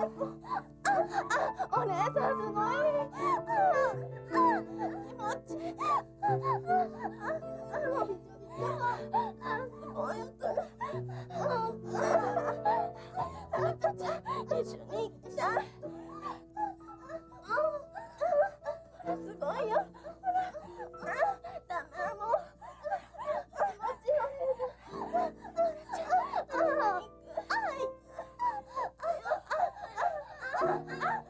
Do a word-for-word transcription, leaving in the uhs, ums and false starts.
お姉さんすごい。気持ちいい。すごいよこれ。赤ちゃん一緒に行きたい。すごいよ。ダメもう。気持ちいいお姉さん。赤ちゃん。ああ。ああ。